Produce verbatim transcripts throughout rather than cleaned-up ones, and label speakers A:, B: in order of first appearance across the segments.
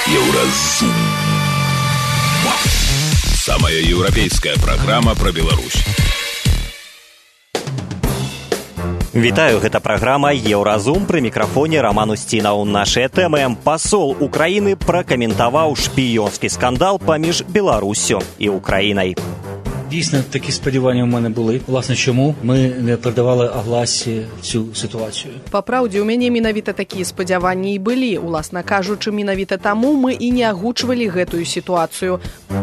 A: Еўразум. Самая еўрапейская праграма пра Беларусь.
B: Вітаю, гэта праграма «Еўразум», пры мікрафоне Роман Устінаў. Нашыя тэмы. Пасол Украіны пракаментаваў шпіёнскі скандал паміж Беларуссю і Українай.
C: Дійсно, такі сподівання в мене були. Власне, чому ми не передавали Агласі цю ситуацію?
D: Па праўдзе, у мяне менавіта такія спадзяванні і былі. Уласна кажучы, менавіта таму мы і не агучвалі гэтую сітуацыю.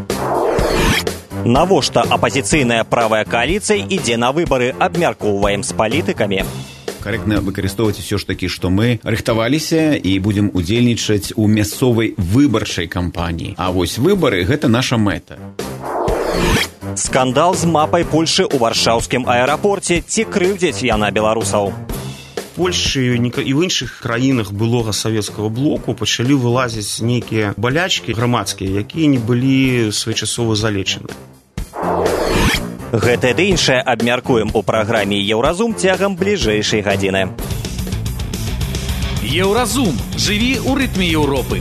B: Навошта апазіцыйная правая коаліцыя ідзе на выбары, абмяркоўваем з палітыкамі.
E: Корректно выкарыстоўваць усё ж такі, што мы рыхтаваліся і будзем удзельнічаць у мясцовай выбарчай кампаніі. А вось выбары – гэта наша мэта.
B: Скандал з мапай Польшы ў варшаўскім аэрапорце. Ці крыўдзіць яна беларусаў?
F: Польшчы і ў іншых краінах былога савецкага блоку пачалі вылазіць нейкія балячкі грамадскія, якія не былі своечасова залечаны.
B: Гэта ды іншае абмяркуем у праграме «Еўразум» цягам бліжэйшай гадзіны.
G: Еўразум. Жыві ў рытме Еўропы.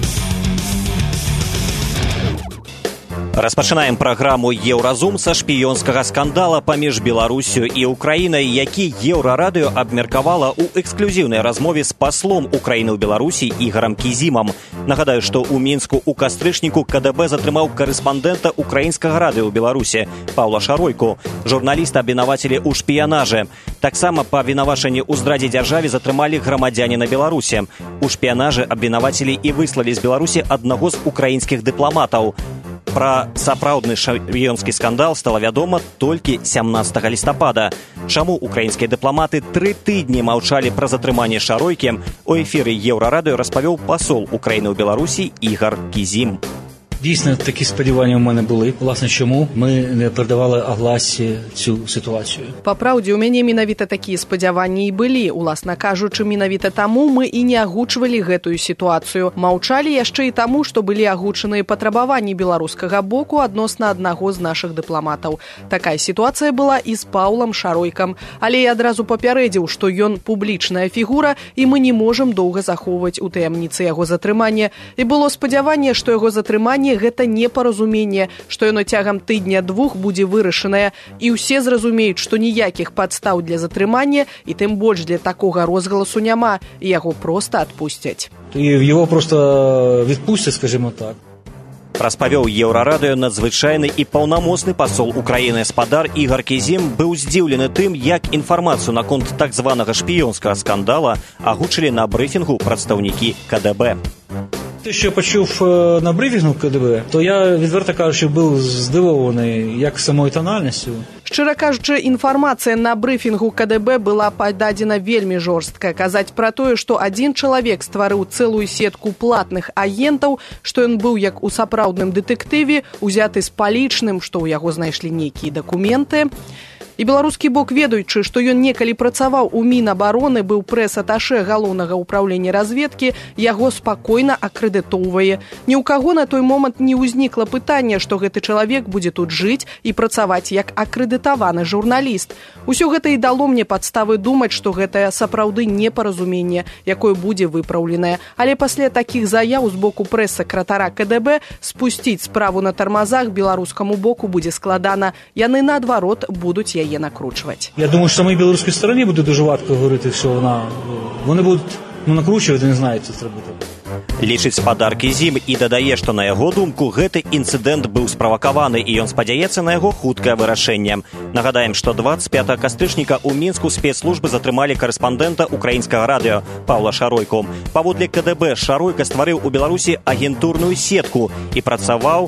B: Распачынаем праграму «Еўразум» са шпіёнскага скандала паміж Беларуссю і Украінай, які Еўрарадыё абмеркавала ў эксклюзіўнай размове з паслом Украіны ў Беларусі Ігарам Кізімам. Нагадаю, што ў Мінску ў кастрычніку КДБ затрымаў карэспандэнта украінскага радыё ў Беларусі Паўла Шаройку. Журналіста абвінавацілі ў шпіянажы. Таксама па абвінавачанні ў здрадзе дзяржаве затрымалі грамадзяніна Беларусі. У шпіянажы абвінавацілі і выслалі з Беларусі аднаго з украінскіх дыпламатаў. Пра сапраўдны шпіёнскі скандал стала вядома толькі сямнаццатага лістапада. Чаму украінскія дыпламаты тры тыдні маўчалі пра затрыманне Шаройкі, у эфіры Еўрарадыё распавёў пасол Украіны ў Беларусі Ігар Кізім.
C: Дійсно, такі сподівання в мене були. Власне, чому ми не передавали Агласі цю ситуацію?
D: Па праўдзе, у мяне менавіта такія спадзяванні і былі. Уласна кажучы, менавіта таму мы і не агучвалі гэтую сітуацыю. Маўчалі яшчэ і таму, што былі агучаныя патрабаванні беларускага боку адносна аднаго з нашых дыпламатаў. Такая сітуацыя была і з Паўлам Шаройкам. Але я адразу папярэдзіў, што ён публічная фігура, і мы не можам доўга захоўваць у таямніцы яго затрымання. І было спадзяванне, што яго затрыманне гэта непаразуменне, што яно цягам тыдня-двух будзе вырашанае, і ўсе зразумеюць, што ніякіх падстаў для затрымання і тым больш для такога розгаласу няма, і яго проста адпусцяць.
C: І його просто відпустять, скажімо так.
B: Распавёў Еўрарадыё надзвычайны і паўнамоцны пасол Украіны спадар Ігар Кізім быў здзіўлены тым, як інфармацыю наконт так званага шпіёнскага скандала агучылі на брыфінгу прадстаўнікі КДБ.
C: Те, що я почув на брифінгу КДБ, то я, відверто кажучи, був здивований як самою тональністю.
D: Шчыра кажучы, інфармацыя на брыфінгу КДБ была пададзена вельмі жорстка. Казаць пра тое, што адзін чалавек стварыў цэлую сетку платных агентаў, што ён быў як у сапраўдным дэтэктыве, узяты з палічным, што ў яго знайшлі нейкія дакументы. І беларускі бок, ведаючы, што ён некалі працаваў у Мінабароны, быў прэс-аташэ галоўнага ўпраўлення разведкі, яго спакойна акрэдытоўвае. Ні ў каго на той момант не ўзнікла пытання, што гэты чалавек будзе тут жыць і працаваць як акрэдытаваны журналіст. Усё гэта і дало мне падставы думаць, што гэта сапраўды непаразуменне, якое будзе выпраўленае. Але пасля такіх заяў з боку прэс-сакратара КДБ спусціць справу на тармазах беларускаму боку будзе складана. Яны, наадварот, будуць яе накручувати.
C: Я думаю, що самій білоруській стороні буде дуже важко говорити, що вона... Вони будуть ну, накручувати, не знають, що зробити.
B: Лічыць спадар Кізім і дадае, што на яго думку гэты інцыдэнт быў справакаваны і ён спадзяецца на яго хуткае вырашэнне. Нагадаем, што дваццаць пятага кастрычніка ў Мінску спецслужбы затрымалі карэспандэнта украінскага радыё Паўла Шаройку. Паводле КДБ Шаройка стварыў у Беларусі агентурную сетку і працаваў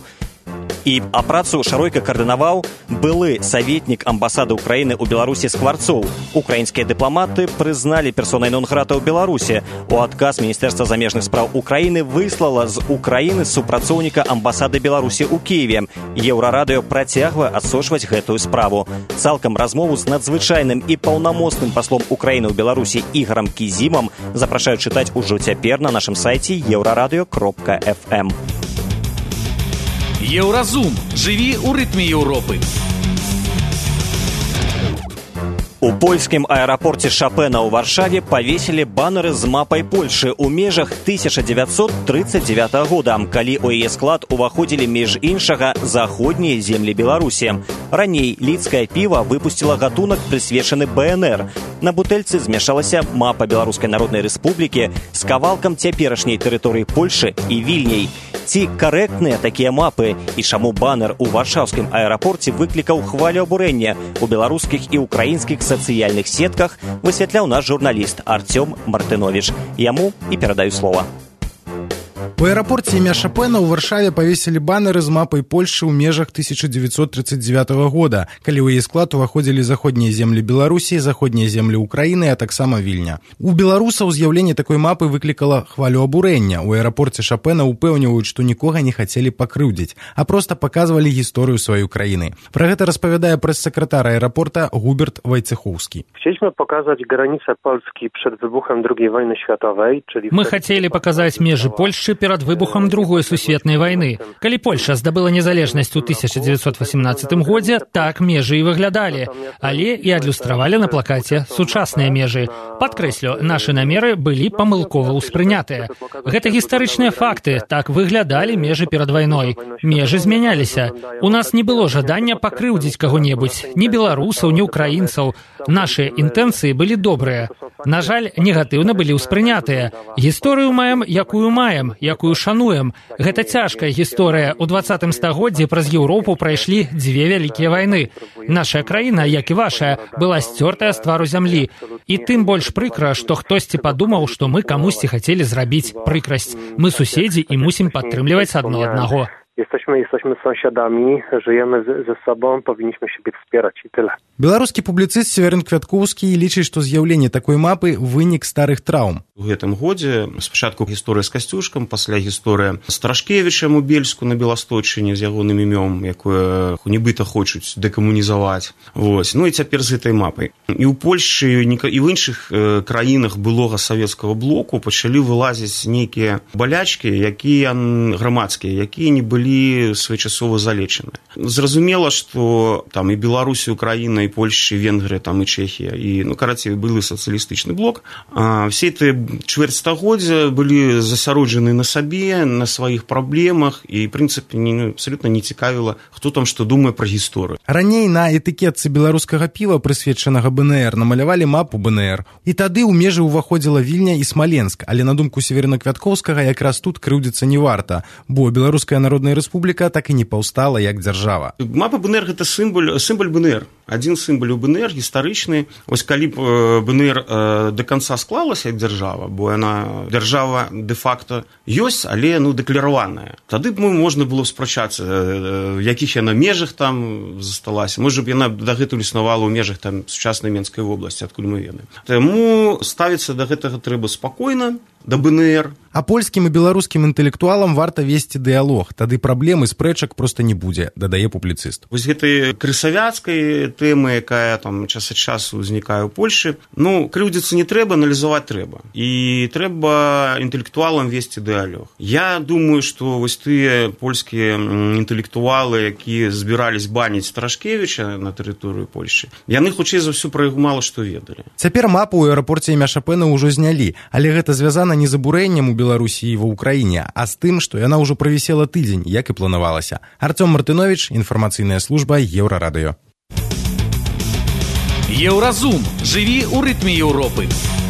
B: І а працу Шаройка каардынаваў былы саветнік амбасады Украіны ў Беларусі Скварцоў. Украінскія дыпламаты прызналі персонай нон-грата ў Беларусі. У адказ Міністэрства замежных спраў Украіны выслала з Украіны супрацоўніка амбасады Беларусі ў Кіеве. Еўрарадыё працягвае адсочваць гэтую справу. Цалкам размову з надзвычайным і паўнамоцным паслом Украіны ў Беларусі Ігарам Кізімам запрашаю чытаць ужо цяпер на нашым сайце еўрарадыё кропка эф эм.
G: Еўразум. Жыві ў рытме Еўропы.
B: У польскім аэрапорце Шапена ў Варшаве павесілі банеры з мапай Польшы ў межах тысяча дзевяцьсот тридцать девятого года, калі ў яе склад уваходзілі між іншага заходнія землі Беларусі. Раней лідскае піва выпусціла гатунак, прысвечаны бэ эн эр. На бутэльцы змяшалася мапа Беларускай Народнай Рэспублікі з кавалкам цяперашняй тэрыторыі Польшы і Вільняй. Ці карэктныя такія мапы і чаму банер у варшаўскім аэрапорце выклікаў хвалю абурэння у беларускіх і украінскіх сацыяльных сетках, высвятляў наш журналіст Артём Мартынович. Яму і перадаю слова.
H: У аэрапорце імя Шапена ў Варшаве павесілі банеры з мапай Польшы ў межах тысяча дзевяцьсот тридцать девятого года, калі ў яе склад уваходзілі заходнія землі Беларусі, заходнія землі Украіны, а таксама Вільня. У беларусаў з'яўленне такой мапы выклікала хвалю абурэння. У аэрапорце Шапена упэўніваюць, што нікога не хацелі пакрыўдзіць, а проста паказвалі гісторыю сваёй краіны. Пра гэта распавядае прэс-сакратар аэрапорта Губерт Вайцехоўскі.
I: Chcieliśmy pokazać granice Polski przed wybuchem drugiej wojny światowej, czyli
J: Мы хотели показать межы Польши перад выбухам другой сусветнай вайны. Калі Польша здабыла незалежнасць у тысяча дзевяцьсот восемнадцатым годзе, так межы і выглядалі, але і адлюстравалі на плакаце сучасныя межы. Падкрэслю, нашы намеры былі памылкова ўспрынятыя. Гэта гістарычныя факты, так выглядалі межы перад вайной. Межы змяняліся. У нас не было жадання пакрыўдзіць каго-небудзь, ні беларусаў, ні ўкраінцаў. Нашыя інтэнцыі былі добрыя. На жаль, негатыўна былі ўспрынятыя. Гісторыю маем, якую маем, якую шануем. Гэта цяжкая гісторыя. У двадцатым стагоддзі праз Еўропу прайшлі дзве вялікія вайны. Наша краіна, як і вашая, была сцёртая з твару зямлі. І тым больш прыкра, што хтосьці падумаў, што мы камусьці хацелі зрабіць прыкрасць. Мы суседзі і мусім падтрымліваць адно аднаго.
I: Jesteśmy, jesteśmy sąsiadami, żyjemy z, ze sobą, powinniśmy siebie wspierać i tyle.
H: Беларускі публіцыст Северын Квяткоўскі лічыць, што з'яўленне такой мапы вынік старых траўм.
F: У гэтым годзе спачатку гісторыя з Касцюшкам, пасля гісторыя з Трашкевічам у Бельску на Беласточыне з ягоным імём, якое нібыта хочуць дэкамунізаваць. Вось. Ну і цяпер з гэтай мапай. І ў Польшчы, і ў іншых краінах былога савецкага блоку пачалі вылазіць нейкія балячкі, якія грамадскія, якія не былі своечасова залечаны. Зразумела, што там і Беларусь, і Украіна, і Польша, і Венгрыя, там і Чэхія, і, ну, карацей, былы сацыялістычны блок. А, все эти чвэрць стагоддзя былі засяроджаны на сабе, на сваіх праблемах, і, в прынцыпе, не, абсалютна не цікавіла, хто там што думае пра гісторыю.
H: Раней на этыкетцы беларускага піва, прысвечанага бэ эн эр, намалявалі мапу бэ эн эр. І тады ў межы ўваходзіла Вільня і Смаленск, але на думку Северына Квяткоўскага якраз тут крыўдзіцца не варта, бо Беларуская Народная Рэспубліка так і не паўстала як дзяржава.
F: Мапа бэ эн эр – гэта сімвал, сімвал бэ эн эр. Адзін сімвал у бэ эн эр гістарычны. Вось калі б бэ эн эр да канца склалася як дзяржава, бо яна дзяржава дэ-факта ёсць, але, ну, дэклараваная. Тады б мы можна было спрачацца, в якіх яна межах там засталася. Можа б яна дагэтуль існавала ў межах там сучаснай Менскай вобласці, адкуль мы ведаем. Таму ставіцца да гэтага трэба спакойна, да бэ эн эр.
H: А польскім і беларускім інтэлектуалам варта весці дыялог, тады праблем і спрэчак проста не будзе, дадае публіцыст.
F: Вось гэтай крысавяцкай тэмы, якая там час ад часу ўзнікае ў Польшы, ну, крыўдзіцца не трэба, аналізаваць трэба. І трэба інтэлектуалам весці дыялог. Я думаю, што вось тыя польскія інтэлектуалы, якія збірались баніць Трашкевіча на тэрыторыю Польшы, яны хутчэй за ўсё пра яго мала што ведалі.
H: Цяпер мапу ў аэрапорце імя Шапена ўжо знялі, але гэта звязана не з абурэннем у Беларусі і ва Ўкраіне, а з тым, што яна ўжо правісела тыдзень, як і планавалася. Артём Мартынович, інфармацыйная служба Еўрарадыё.
G: Еўразум. Жыві ў рытме Еўропы.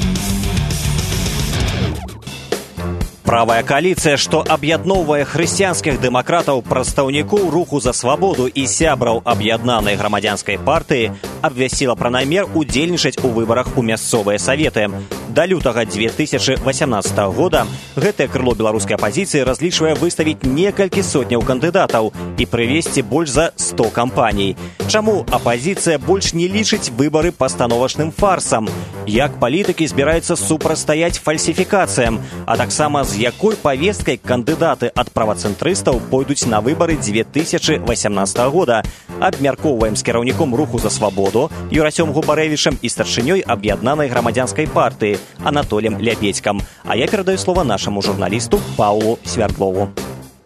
B: Правая кааліцыя, што аб'ядноўвае хрысціянскіх дэмакратаў, прадстаўнікоў руху за свабоду і сябраў аб'яднанай грамадзянскай партыі, абвясціла пра намер удзельнічаць у выбарах у мясцовыя саветы. Да лютага дзве тысячы васямнаццатага года гэтае крыло беларускай апазіцыі разлічвае выставіць некалькі сотняў кандыдатаў і прывесці больш за сто кампаній. Чаму апазіцыя больш не лічыць выбары пастановачным фарсам? Як палітыкі збіраюцца супрацьстаяць фальсіфікацыям, а таксама з якой павесткай кандыдаты ад правацэнтрыстаў пойдуць на выбары дзве тысячы васямнаццатага года. Абмяркоўваем з кіраўніком руху за свабоду Юрасём Губарэвічам і старшынёй аб'яднанай грамадзянскай партыі Анатоліем Ляпецькам. А я перадаю слова нашаму журналісту Паўлу Свярдлову.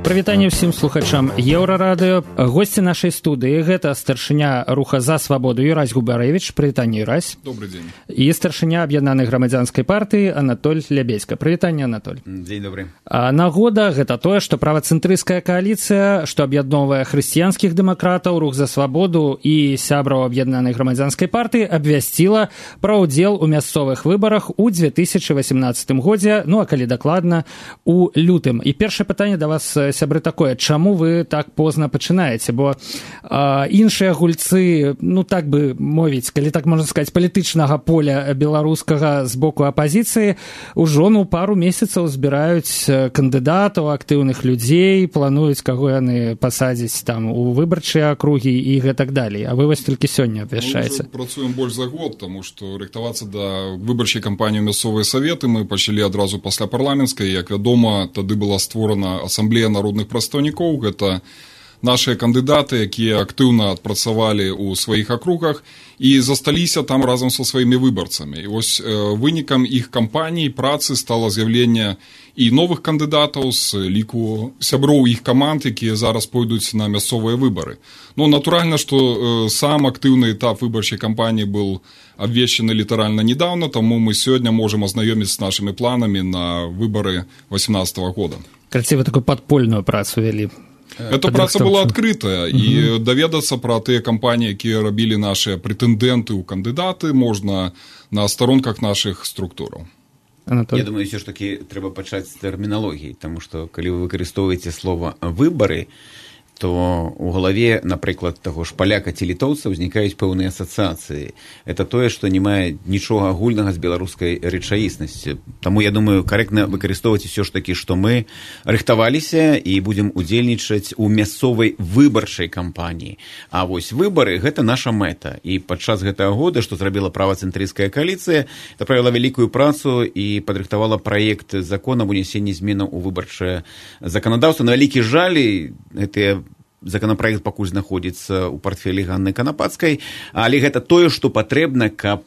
J: Прывітанне ўсім слухачам Еўрарадыё. Госці нашай студыі гэта старшыня руха «За свабоду» Юрась Губарэвіч. Прывітанне, Юрась.
K: Добрый дзень.
J: І старшыня аб'яднанай грамадзянскай партыі Анатоль Лябеська. Прывітанне, Анатоль.
E: Дзень добры.
J: А нагода гэта тое, што правацэнтрысцкая кааліцыя, што аб'ядноўвае хрысціянскіх дэмакратаў, рух «За свабоду» і сябраў аб'яднанай грамадзянскай партыі абвясціла пра ўдзел у мясцовых выбарах у две тысячи восемнадцатым годзе, ну а калі дакладна, у лютым. І першае пытанне да вас, сябры, такое: чаму вы так позна пачынаеце? Бо а, іншыя гульцы, ну так бы мовіць, калі так можна сказаць, палітычнага поля беларускага з боку апазіцыі ўжо ну пару месяцаў збіраюць кандыдатаў, актыўных людзей, плануюць, каго яны пасадзіць там у выбарчыя акругі і гэтак далей. А вы вось толькі сёння абвяшчаеце.
K: Мы працуем больш за год, таму што рыхтавацца да выбарчай кампаніі ў мясцовыя саветы мы пачалі адразу пасля парламенцкай. Як вядома, тады была створана асамблея народных прадстаўнікоў. Гэта нашыя кандыдаты, якія актыўна адпрацавалі ў сваіх акругах і засталіся там разам са сваімі выбарцамі. І вось э, вынікам іх кампаніі працы стала з'яўленне і новых кандыдатаў з ліку сяброў іх каманд, якія зараз пойдуць на мясцовыя выбары. Ну, натуральна, што э, сам актыўны этап выбарчай кампаніі был абвешчаны літаральна недавно, таму мы сёння можам азнаёміць з нашымі планамі на выбары восемнадцатого года.
J: Карці, вы такую падпольную працу вялі.
K: Эта праца была адкрытая, угу. І даведацца пра тыя кампаніі, якія рабілі нашыя прэтэндэнты ў кандыдаты, можна на старонках нашых структураў.
E: Анатоль. Я думаю, все ж таки трэба пачаць з тэрміналогіі, таму што калі вы выкарыстоўваеце слова «выбары», то у галаве, напрыклад, таго ж паляка ці літоўца ўзнікаюць пэўныя асацыяцыі. Это тое, што не мае нічога агульнага з беларускай рэчаіснасцю. Таму, я думаю, карэктна выкарыстоўваць усё ж такі, што мы рыхтаваліся і будзем удзельнічаць у мясцовай выбарчай кампаніі. А вось выбары — гэта наша мэта. І падчас гэтага года, што зрабіла правацэнтрысцкая кааліцыя, это правіла вялікую працу і падрыхтавала праект закона аб унесенні зменаў у выбарчае заканадаўства. На вялікі жаль, гэтыя законопроект пакуль знаходзіцца ў партфелі Ганны Канапацкай, але гэта тое, што патрэбна, каб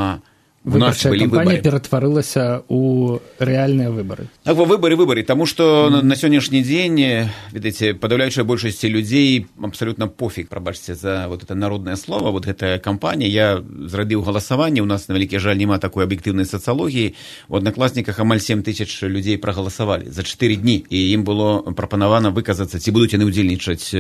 J: выбарчая кампанія ператварылася ў рэальныя выбары.
E: Так, выбары, выбары, таму што mm. на сённяшні дзень, ведаеце, падаўляючая большасці людзей абсалютна пофіг, прабачце за вот это народнае слово, вот гэтая кампанія. Я зрабіў галасаванне, у нас, на вялікі жаль, няма такой аб'ектыўнай сацыялогіі. У аднакласніках амаль сем тысяч людзей прагаласавалі за чатыры дні, і ім было прапанавана выказацца, ці будуць яны ўдзельнічаць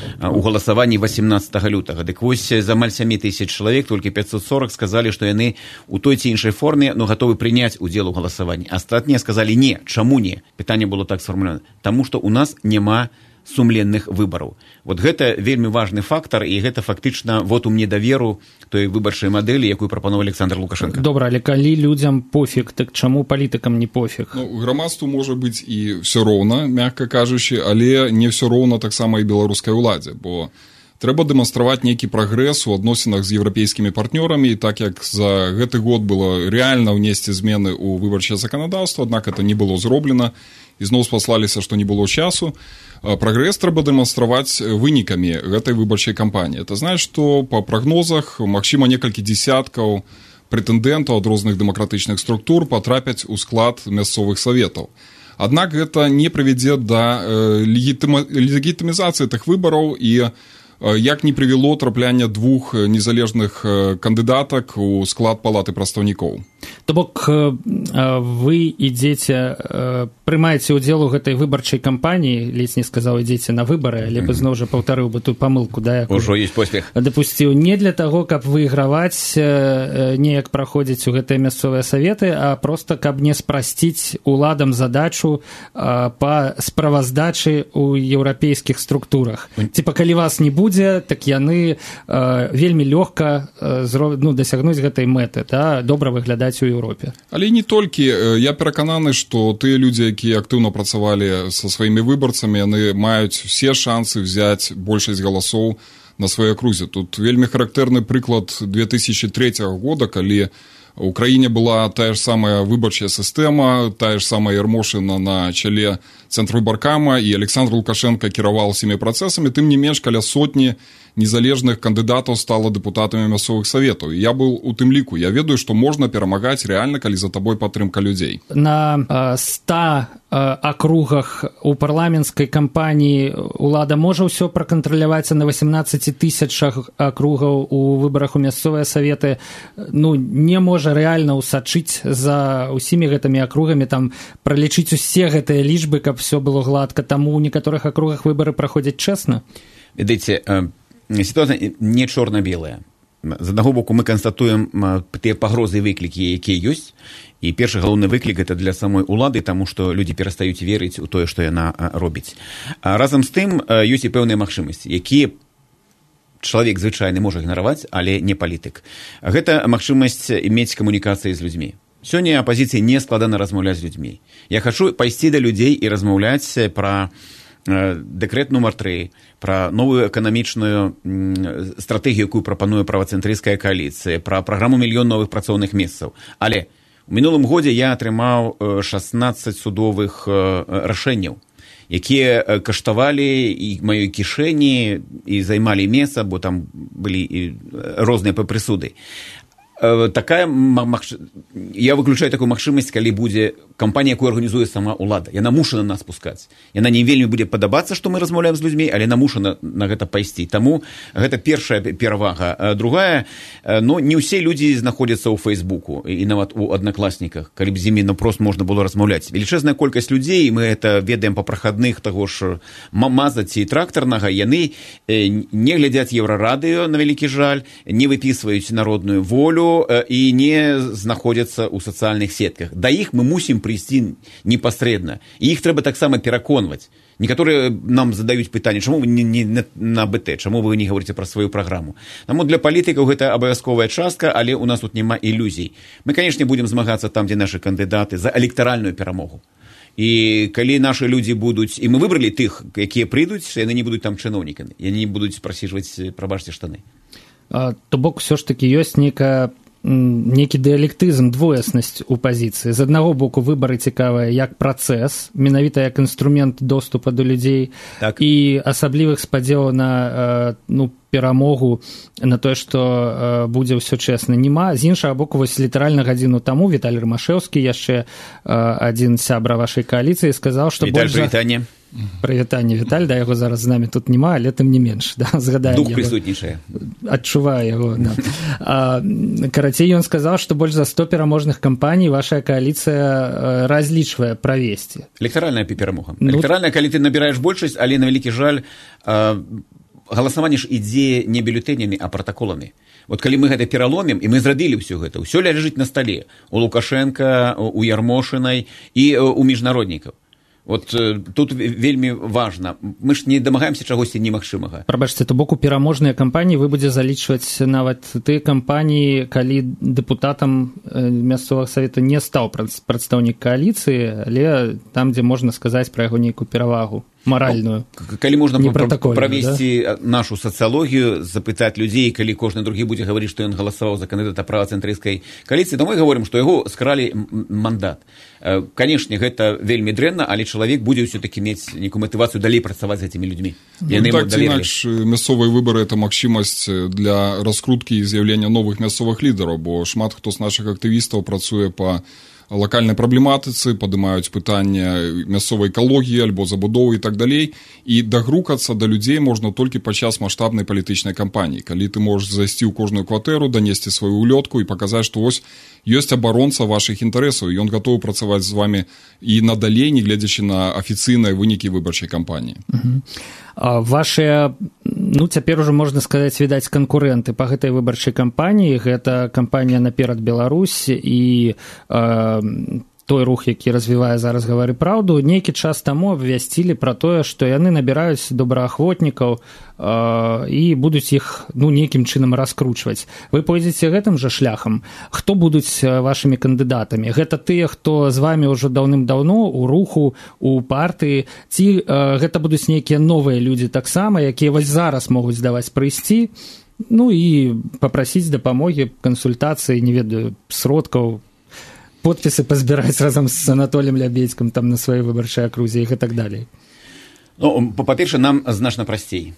E: у галасаванні восемнадцатого лютага. Дык вось з амаль сем тысяч чалавек толькі пятьсот сорок сказалі, што яны у той ці іншай форме, но гатовы прыняць удзел у галасаванні. Астатнія сказалі не. Чаму не? Пытанне было так сфармулявана. Таму што у нас няма сумленных выбараў. Вот гэта вельмі важны фактар, і гэта фактычна вотум недаверу той выбарчай мадэлі, якую прапануў Александр Лукашенко.
J: Добра, але калі людзям пофіг, так чаму палітыкам не пофіг?
K: Ну, грамадству можа быць і ўсё роўна, мякка кажучы, але не ўсё роўна таксама і беларускай уладзе, бо трэба дэманстраваць нейкі прагрэс у адносінах з еўрапейскімі партнёрамі, і так як за гэты год было рэальна ўнесці змены ў выбарчае заканадаўства, аднак это не было зроблена, і зноў спаслаліся, што не было часу. Прагрэс трэба дэманстраваць вынікамі гэтай выбарчай кампаніі. Это значыць, што па прагнозах магчыма некалькі дзесяткаў прэтэндэнтаў ад розных дэмакратычных структур патрапяць у склад мясцовых саветаў. Аднак гэта не прывядзе да легітымізацыі тых выбараў, і як не прывяло трапляння двух незалежных кандыдатак у склад палаты прадстаўнікоў.
J: То бок вы ідзеце, прымаеце ўдзел у гэтай выбарчай кампаніі, ледзь не сказаў, ідзеце на выбары, але бы зноў жа паўтарыў бы тую памылку, да, якую
E: ужо ёсць поспех.
J: Дапусціў не для таго, каб выйграваць, неяк праходзіць у гэтыя мясцовыя саветы, а проста каб не спрасціць уладам задачу па справаздачы ў еўрапейскіх структурах. Ціпа, калі вас не будзе, так яны вельмі лёгка ну, дасягнуць гэтай мэты, да, добра выглядаць у Еўропе.
K: Але не толькі. Я перакананы, што тыя людзі, якія актыўна працавалі са сваімі выбарцамі, яны маюць усе шансы взяць большасць галасоў на сваёй акрузе. Тут вельмі характэрны прыклад две тысячи третьего года, калі У краіне была тая ж самая выбарчая сістэма, тая ж самая Ярмошына на чале Цэнтрвыбаркама, і Александр Лукашенко кіраваў усімі працэсамі, тым не менш каля сотні незалежных кандыдатаў стала дэпутатамі мясцовых саветаў. Я быў у тым ліку. Я ведаю, што можна перамагаць рэальна, калі за табой падтрымка людзей.
J: На ста акругах у парламенцкай кампаніі ўлада можа ўсё пракантраляваць, а на восемнадцати тысячах акругаў у выбарах у мясцовыя саветы ну, не можа рэальна ўсачыць за ўсімі гэтымі акругамі, там пралічыць усе гэтыя лічбы, каб все было гладка. Таму ў некаторых акругах выбары праходзяць чэсна.
E: Ведаеце, ситуация не чорна-белая. З аднаго боку мы канстатуем тыя пагрозы і выклікі, якія ёсць, і першы галоўны выклік это для самой улады, таму што людзі перастаюць верыць у тое, што яна робіць. А разам з тым ёсць і пэўныя магчымасці, якія чалавек звычайны можа ігнараваць, але не палітык. Гэта магчымасць мець камунікацыі з людзьмі. Сёння апазіцыі не складана размаўляць з людзьмі. Я хачу пайсці да людзей і размаўляць пра дэкрэт нумар тры, пра новую эканамічную стратэгію, якую прапануе правацэнтрысцкая кааліцыя, пра праграму мільён новых працоўных месцаў. Але у мінулым годзе я атрымаў шаснаццаць судовых рашэнняў, якія каштавалі і маёй кішэні і займалі месца, бо там былі і розныя прысуды. Такая я выключаю такую магчымасць, калі будзе кампанія, якую арганізуе сама ўлада. Яна мушана нас пускаць. Яна не вельмі будзе падабацца, што мы размаўляем з людзьмі, але яна мушана на гэта пайсці. Таму гэта першая перавага. Другая, ну, не ўсе людзі знаходзяцца ў Фейсбуку і нават у аднакласніках, калі б з імі напрост можна было размаўляць. Велічэзная колькасць людзей, мы гэта ведаем па прахадных таго ж Маза ці трактарнага, яны не глядзяць Еўрарадыё, на вялікі жаль, не выпісваюць народную волю і не знаходзяцца ў сацыяльных сетках. Да іх мы мусім прыйсці непасрэдна. І іх трэба таксама пераконваць. Некаторыя нам задаюць пытанне, чаму вы не, не на БТ, чаму вы не гаворыце пра сваю праграму. Таму для палітыкаў гэта абавязковая частка, але ў нас тут няма ілюзій. Мы, канешне, будзем змагацца там, дзе нашы кандыдаты, за электаральную перамогу. І калі нашы людзі будуць, і мы выбралі тых, якія прыйдуць, яны не будуць там чыноўнікамі, яны не будуць прасіжваць, прабачце, штаны.
J: То бок ўсё ж такі ёсць нейкая нейкі дыялектызм, двояснасць у пазіцыі. З аднаго боку выбары цікавыя як працэс, менавіта як інструмент доступа да людзей, так. І асаблівых спадзеваў на ну, перамогу, на тое, што будзе ўсё чэсна, няма. З іншага боку, вось літаральна гадзіну таму Віталій Рымашэўскі, яшчэ адзін сябра вашай кааліцыі, сказаў, што
E: Віталь,
J: больш...
E: прывітанне.
J: Прывітанне, Віталь, да, яго зараз з намі тут няма, але тым не менш, да, згадаем
E: дух прысутнічае.
J: Адчуваю яго, да. А, карацей, ён сказаў, што больш за сто пераможных кампаній ваша кааліцыя разлічвае правесці.
E: Электаральная перамога. Ну... Электаральная, калі ты набіраеш большасць, але на вялікі жаль, а, галасаванне ж ідзе не бюлетэнямі, а пратаколамі. Вот калі мы гэта пераломім, і мы зрабілі ўсё гэта, ўсё ляжыць на стале. У Лукашенка, у Ярмошынай і у міжнароднікаў. Вот тут вельмі важна. Мы ж не дамагаемся чагосьці немагчымага.
J: Прабачце, то боку пераможныя кампаніі вы будзе залічваць нават тыя кампаніі, калі дэпутатам мясцовага савета не стаў прадстаўнік кааліцыі, але там, дзе можна сказаць пра яго нейкую перавагу маральную.
E: Калі можна правесці да? нашу сацыялогію, запытаць людзей, калі кожны другі будзе гаварыць, што ён галасаваў за кандыдата правацэнтрысцкай кааліцыі, то мы гаворым, што яго скралі мандат. Канешне, гэта вельмі дрэнна, але чалавек будзе ўсё-такі мець нейкую матывацыю далей працаваць з гэтымі людзьмі.
K: Ну, так ці інакш, мясцовыя выбары – это магчымасць для раскруткі і з'яўлення новых мясцовых лідараў, бо шмат хто з нашых актывістаў працуе па лакальнай праблематыцы, падымаюць пытанне мясцовай экалогіі альбо забудовы і так далей, і дагрукацца да людзей можна толькі падчас маштабнай палітычнай кампаніі. Калі ты можаш зайсці ў кожную кватэру, данесці сваю улётку і паказаць, што вось ёсць абаронца вашых інтарэсаў, і ён гатовы працаваць з вамі і надалей, не гледзячы на афіцыйныя вынікі выбарчай кампаніі.
J: Uh-huh. А вашыя, ну, цяпер ужо можна сказаць, відаць, канкурэнты па гэтай выбарчай кампаніі, гэта кампанія «Наперад Беларусь» і э, той рух, які развівае зараз «Гавары праўду», нейкі час таму абвясцілі пра тое, што яны набіраюць добраахвотнікаў э, і будуць іх, ну, нейкім чынам раскручваць. Вы пойдзеце гэтым жа шляхам? Хто будуць вашымі кандыдатамі? Гэта тыя, хто з вамі ўжо даўным-даўно у руху, у партыі, ці э, гэта будуць нейкія новыя людзі таксама, якія вось зараз могуць здаваць прыйсці
L: Ну і папрасіць дапамогі, кансультацыі, не ведаю, сродкаў, подпісы пазбіраць разам з Анатоліем Лябедзькім там на сваёй выбарчай акрузе і так далей.
E: Ну, па-першае, нам значна прасцей.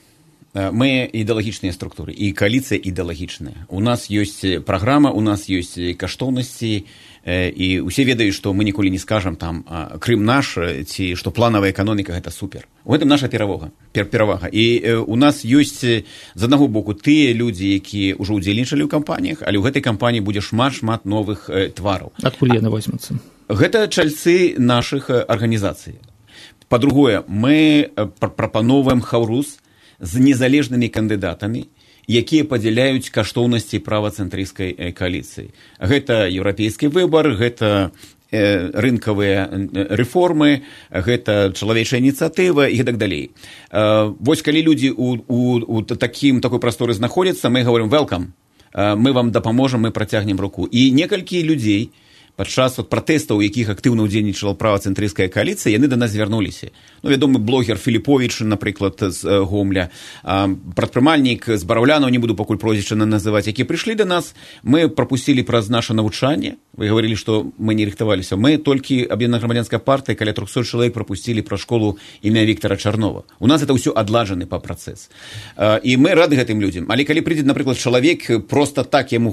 E: Мы ідэалагічныя структуры, і коаліцыя ідэалагічная. У нас ёсць праграма, у нас ёсць каштоўнасці, і ўсе ведаюць, што мы ніколі не скажам там Крым наш, ці што планавая эканоміка гэта супер. У гэтым наша перавага, перавага. І у нас ёсць з аднаго боку тыя людзі, якія ўжо ўдзельнічалі ў кампаніях, але ў гэтай кампаніі будзе шмат-шмат новых твараў.
L: Адкуль яны возьмуцца?
E: Гэта чальцы нашых арганізацый. Па-другое, мы прапановваем хаўрус з незалежнымі кандыдатамі, якія падзяляюць каштоўнасці правацэнтрысцкай кааліцыі. Гэта еўрапейскі выбар, гэта э, рынкавыя рэформы, гэта чалавечая ініцыятыва і так далей. Э, вось калі людзі ў, у, у такім, такой прасторы знаходзяцца, мы говорим welcome, э, мы вам дапаможам, мы працягнем руку. І некалькі людзей падчас пратэстаў, у якіх актыўна ўдзельнічала правацэнтрысцкая кааліцыя, яны да нас звярнуліся. Ну, вядомы блогер Філіповіч, напрыклад, з Гомля, прадпрымальнік з Бараўлянаў, не буду пакуль прозвішча называць, якія прыйшлі да нас, мы прапусцілі праз наша навучанне, вы гаварылі, што мы не рыхтаваліся, мы толькі аб'яднаная грамадзянская партыя, каля трохсот чалавек прапусцілі праз школу імя Віктара Чарнова. У нас это ўсё адладжаны па працэс. І мы рады гэтым людзям. Але калі прыйдзе, напрыклад, чалавек проста так, яму,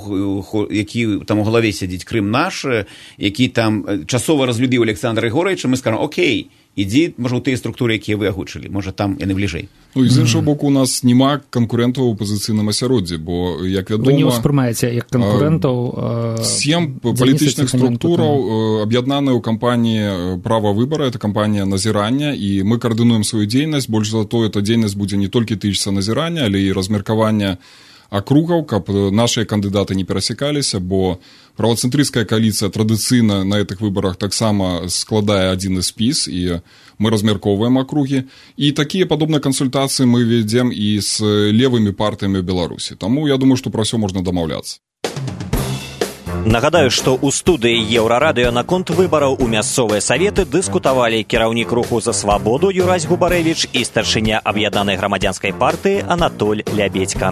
E: які там у галаве сядзіць Крым наш, які там часова разлюбіў Александра Ігоровича, мы скажем, окей, ідзі, можа, у тыя структуры, якія вы агучылі, можа, там яны бліжэй.
K: Ну, і з іншого боку, у нас няма канкурентаў у апозіцыйным асяроддзі, бо, як вядома...
L: Вы не ўспрымаеце як канкурентаў...
K: Сем палітычных структураў аб'яднаныя ў кампаніі «Права выбара», это кампанія назірання, і мы каардынуем сваю дзейнасць, больш за то, эта дзейнасць будзе не толькі тычыцца назірання, але і размеркавання акругаў, каб нашыя кандыдаты не перасекаліся, бо правацэнтрысцкая кааліцыя традыцыйна на гэтых выбарах таксама складае адзіны спіс, і мы размяркоўваем акругі. І такія падобныя кансультацыі мы вядзем і з левымі партыямі ў Беларусі. Таму я думаю, што пра ўсё можна дамаўляцца.
B: Нагадаю, што ў студыі Еўрарадыё наконт выбараў у мясцовыя саветы дыскутавалі кіраўнік руху за свабоду Юрась Губарэвіч і старшыня аб'яднанай грамадзянскай партыі Анатоль Лябедзька.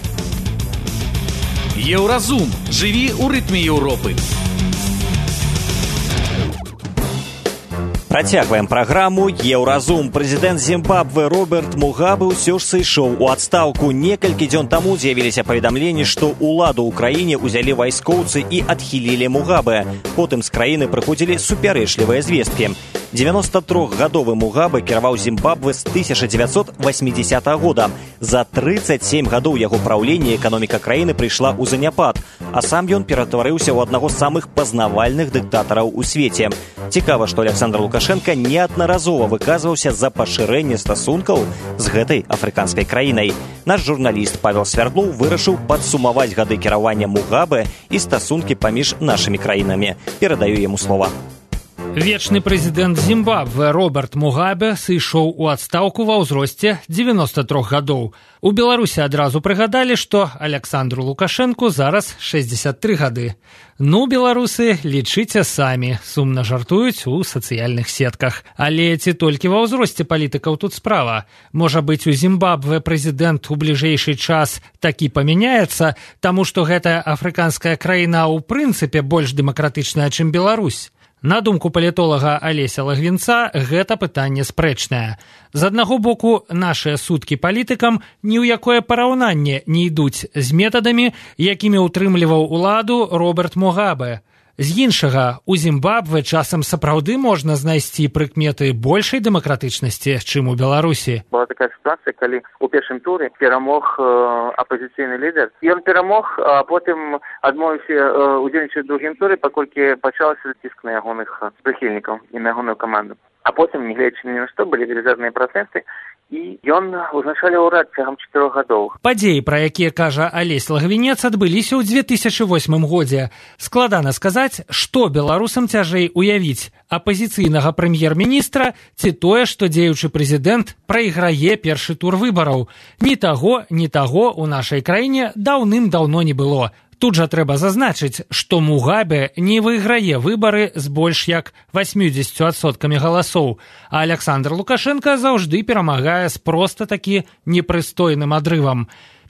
G: Еўразум. Жыві ў рытме Еўропы.
B: Працягваем праграму «Еўразум». Прэзідэнт Зімбабве Роберт Мугабе ўсё ж сышоў у адстаўку. Некалькі дзён таму з'явіліся паведамленні, што ўладу ў краіне ўзялі вайскоўцы і адхілілі Мугабе. Потым з краіны прыходзілі супярэчлівыя звесткі. девяностотрохгадовы Мугабе кіраваў Зімбабве з тысяча дзевяцьсот восьмидесятого года. За тридцать семь гадоў яго праўлення эканоміка краіны прыйшла ў заняпад, а сам ён ператварыўся ў аднаго з самых пазнавальных дыктатараў у свеце. Цікава, што Александр Лукашенко неаднаразова выказваўся за пашырэнне стасункаў з гэтай афрыканскай краінай. Наш журналіст Павел Свярдлоў вырашыў падсумаваць гады кіравання Мугабе і стасункі паміж нашымі краінамі. Перадаю яму слова.
J: Вечны прэзідэнт Зімбабве Роберт Мугабе сышоў у адстаўку ва ўзросце дзевяноста трох гадоў. У Беларусі адразу прыгадалі, што Александру Лукашэнку зараз шэсцьдзесят тры гады. Ну, беларусы, лічыце самі, сумна жартуюць у сацыяльных сетках. Але ці толькі ва ўзросце палітыкаў тут справа? Можа быць, у Зімбабве прэзідэнт у бліжэйшы час такі памяняецца, таму што гэтая афрыканская краіна ў прынцыпе больш дэмакратычная, чым Беларусь. На думку палітолага Алеся Лагвінца, гэта пытанне спрэчнае. З аднаго боку, нашыя суткі палітыкам ні ў якое параўнанне не ідуць з метадамі, якімі ўтрымліваў уладу Роберт Мугабе. З іншага, у Зімбабве часам сапраўды можна знайсці прыкметы большай дэмакратычнасці, чым у Беларусі.
I: Была такая ситуація, калі у першым туры перамог э, апозіцыйны лідер. Ён перамог, а потым адмовіўся э, удзельнічаць у другім туры, паколькі пачаўся ціск на ягоных прыхільнікаў і на ягоную каманду. А потым, не гледзячы ні на што, былі велізарныя пратэсты, і ён узначаліў урад цягам чатырох гадоў.
J: Падзеі, пра якія кажа Алесь Лагвінец, адбыліся ў дзве тысячы восьмым годзе. Складана сказаць, што беларусам цяжэй уявіць: апазіцыйнага прэм'ер-міністра ці тое, што дзеючы прэзідэнт прайграе першы тур выбараў. Ні таго, ні таго ў нашай краіне даўным-даўно не было. Тут жа трэба зазначыць, што Мугабе не выйграе выбары з больш як восьмідзесятю адсоткамі галасоў, а Александр Лукашенко заўжды перамагае з проста такі непрыстойным адрывам.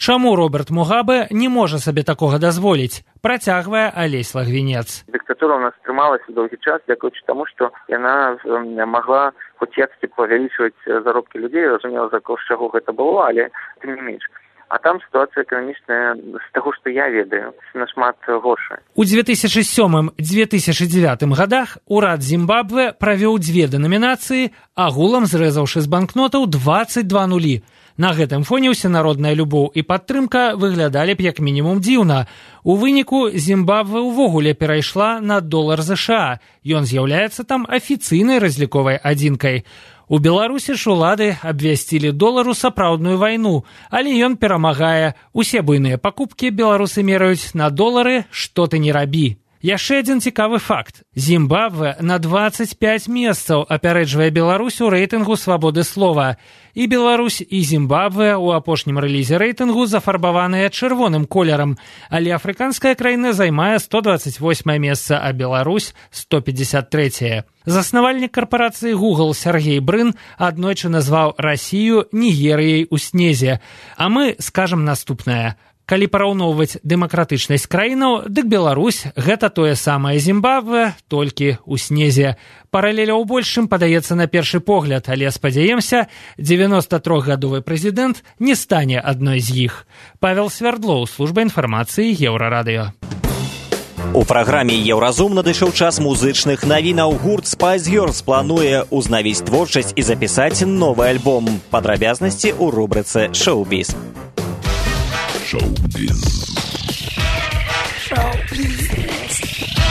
J: Чаму Роберт Мугабе не можа сабе такога дазволіць? Працягвае Алесь Лагвінец.
I: Дыктатура у нас трымалася доўгі час, дзякуючы таму, што яна магла хоць яксьці павялічваць заробкі людзей, разумела, за кошт чаго гэта было, але тым не менш. А там ситуация экономичная, з таго, што я ведаю, нашмат горшая.
J: У две тысячи сёмым — две тысячи дзевятым годах урад Зімбабве правёў дзве дэнамінацыі, агулам зрэзаўшы з банкнотаў дваццаць два нулі. На гэтым фоне ўсенародная любоў і падтрымка выглядалі б як мінімум дзіўна. У выніку Зімбабве ўвогуле перайшла на долар ЗША. Ён з'яўляецца там афіцыйнай разліковай адзінкай. У Беларусі ж улады абвясцілі долару сапраўдную вайну, але ён перамагае. Усе буйныя пакупкі беларусы мераюць на долары, што ты не рабі. Яшчэ адзін цікавы факт. Зімбабве на дваццаць пяць месцаў апярэджвае Беларусь у рэйтынгу свабоды слова. І Беларусь, і Зімбабве ў апошнім рэлізе рэйтынгу зафарбаваныя чырвоным колерам, але афрыканская краіна займае сто дваццаць восьмае месца, а Беларусь — сто пятьдесят трэцяе. Заснавальнік карпорацыі Google Сергей Брын аднойчы назваў Расію Нігерыяй у снезе. А мы скажам наступнае. Калі параўноўваць дэмакратычнасць краінаў, дык Беларусь — гэта тое самае Зімбабве, толькі ў снезе. Паралеляў больш, чым падаецца на першы погляд, але, спадзяемся, дзевяноста трохгадовы прэзідэнт не стане адной з іх. Павел Свярдлоў, служба інфармацыі Еўрарадыё.
B: У праграме «Еўразум» надышоў час музычных навінаў. Гурт Spice Girls плануе узнавіць творчасць і запісаць новы альбом. Падрабязнасці ў рубрыцы «Шоу-біз».
A: Шоу-біз. Шоу-біз.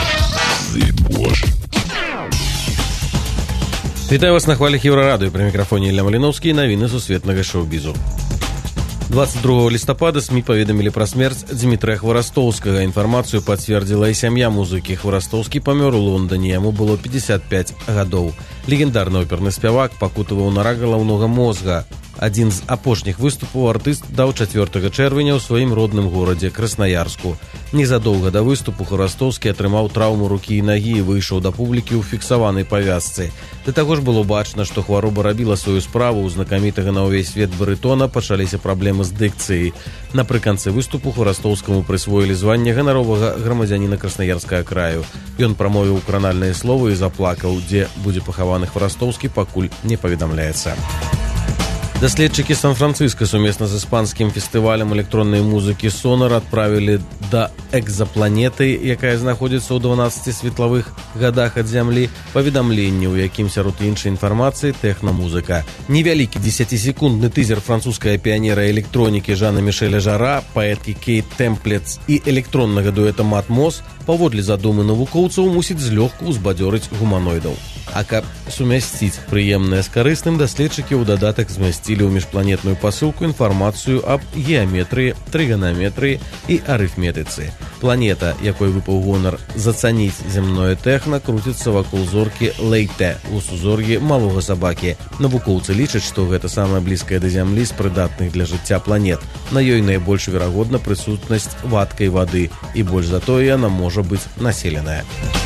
M: Вітаю вас на хвалях Еўрарадыё. Пры мікрафоне Ілля Маліноўскі і навіны сусветнага шоу-бізу. двадцать другого лістапада СМІ паведамілі пра смерць Дзмітрыя Хварастоўскага. Інфармацыю пацвердзіла і сям'я музыкі. Хварастоўскі памёр у Лондоне, яму было пятьдесят пять гадоў. Легендарны оперны спявак пакутаваў на рак галаўнога мозга. Адзін з апошніх выступаў артыст даў чацвёртага чэрвеня ў сваім родным горадзе Краснаярску. Незадоўга да выступу Хварастоўскі атрымаў траўму рукі і нагі і выйшаў да публікі ў фіксаванай павязцы. Да таго ж было бачна, што хвароба рабіла сваю справу. У знакамітага на ўвесь свет барытона пачаліся праблемы з дыкцыяй. Напрыканцы выступу Хварастоўскаму прысвоілі званне ганаровага грамадзяніна Краснаярскага краю. Ён прамовіў кранальныя словы і заплакаў. Дзе будзе пахаваны Хварастоўскі, пакуль не паведамляецца. Даследчыкі Сан-Францыска сумесна з іспанскім фестывалем электроннай музыкі «Сонар» адправілі да экзапланеты, якая знаходзіцца ў дванаццаці светлавых гадах ад Зямлі, паведамленне, у якім сярод іншай інфармацыі тэхна-музыка. Невялікі дзесяцісекундны тызер французская піянера электронікі Жана Мішэля Жара, паэткі Кейт Тэмплец і электроннага дуэта Матмос паводле задумы навукоўцаў мусіць злёгку ўзбадзёрыць гуманоідаў. А каб сумясціць прыемнае з карысным, даследчыкі ў дадатак змясцілі ў міжпланетную пасылку інфармацыю аб геаметрыі, трыганаметрыі і арыфметыцы. Планета, якой выпаў гонар зацаніць зямное тэхна, круціцца вакол зоркі Лейте у сузор'і малога сабакі. Навукоўцы лічаць, што гэта самая блізкая да Зямлі з прыдатных для жыцця планет. На ёй найбольш верагодна прысутнасць вадкай вады, і больш за тое яна можа быць населеная.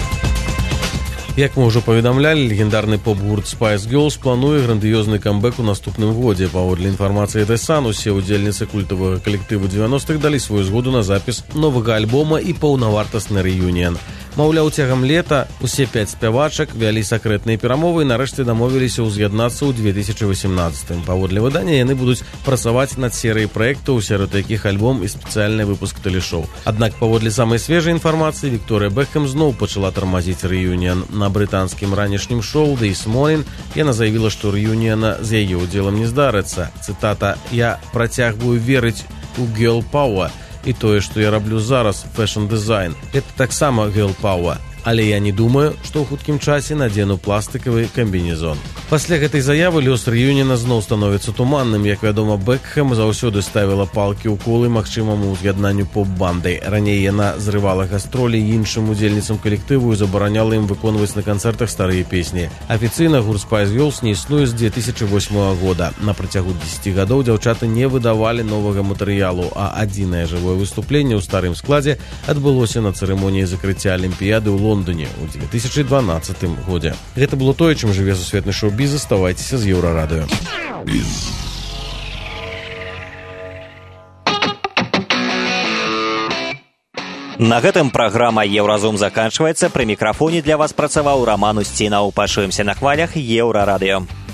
M: Як мы ўжо паведамлялі, легендарны поп-гурт Spice Girls плануе грандыёзны камбэк у наступным годзе. Паводле інфармацыі The Sun, усе удзельніцы культавага калектыву дзевяностых далі сваю згоду на запіс новага альбома і паўнавартасны рэюніян. Маўляў, цягам лета усе пяць спявачак вялі сакрэтныя перамовы і нарэшце дамовіліся ўз'яднацца ў две тысячи восемнадцатым. Паводле выдання яны будуць працаваць над серыяй праектаў, сярод якіх альбом і спецыяльны выпуск тэлешоу. Аднак паводле самай свежай інфармацыі Вікторыя Бэкхэм зноў пачала тармазіць рэюніян. На брытанскім ранішнім шоу This Morning яна заявіла, што рэюніяна з яе ўдзелам не здарыцца. Цытата: «Я працягваю верыць у Girl Power. І тое, што я раблю зараз, фэшн-дызайн, гэта таксама Girl Power. Але я не думаю, што ў хуткім часе надзену пластыкавы камбінезон». Пасля гэтай заявы лёс рэюніяна зноў становіцца туманным. Як вядома, Бэкхэм заўсёды ставіла палкі ў колы магчымаму ўз'яднанню поп-бандай. Раней яна зрывала гастролі іншым удзельніцам калектыву і забараняла ім выконваць на канцэртах старыя песні. Афіцыйна гурт Spice Girls не існуе з две тысячи восьмага года. На працягу дзесяці гадоў дзяўчаты не выдавалі новага матэрыялу, а адзінае жывое выступленне ў старым складзе адбылося на цырымоніі закрыцця алімпіяды ў Лондоне ў две тысячи дванаццатым годзе. Гэта было тое, чым жыве сусветны шоу-біз. Заставайцеся з Еўрарадыё.
B: На гэтым праграма «Еўразум» заканчваецца. Пры мікрафоне для вас працаваў Раман Усцінаў. Пачуемся на хвалях Еўрарадыё.